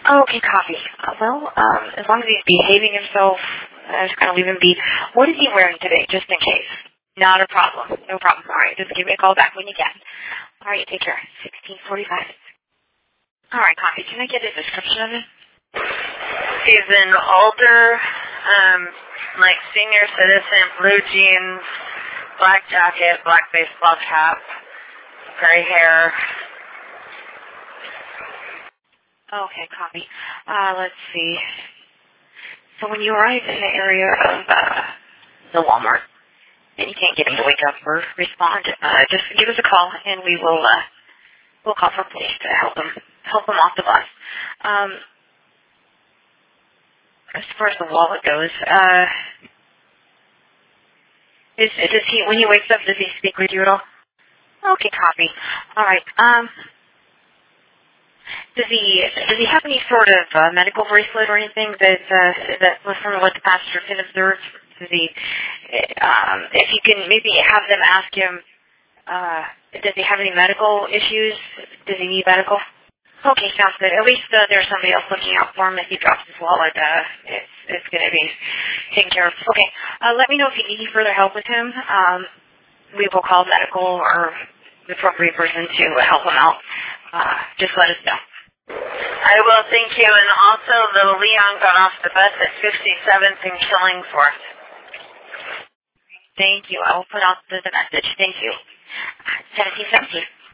Okay, copy. As long as he's behaving himself, just kind of leave him be. What is he wearing today, just in case? Not a problem. No problem. All right, just give me a call back when you can. All right, take care. 16:45. All right, copy. Can I get a description of him? He's an older, senior citizen, blue jeans, black jacket, black baseball cap, gray hair. Okay, copy. Let's see. So when you arrive in the area of the Walmart, and you can't get him to wake up or respond, just give us a call, and we'll call for police to help him off the bus. As far as the wallet goes, does he, when he wakes up, does he speak with you at all? Okay, copy. All right. Does he have any sort of medical bracelet or anything that was from what the pastor can observe? Does he, if you can maybe have them ask him, does he have any medical issues? Does he need medical? Okay, sounds good. At least there's somebody else looking out for him. If he drops his wallet, it's going to be taken care of. Okay, let me know if you need any further help with him. We will call medical or the appropriate person to help him out. Just let us know. I will, thank you. And also, little Leon got off the bus at 57th and Killingforth. Thank you. I will put out the message. Thank you. 1717.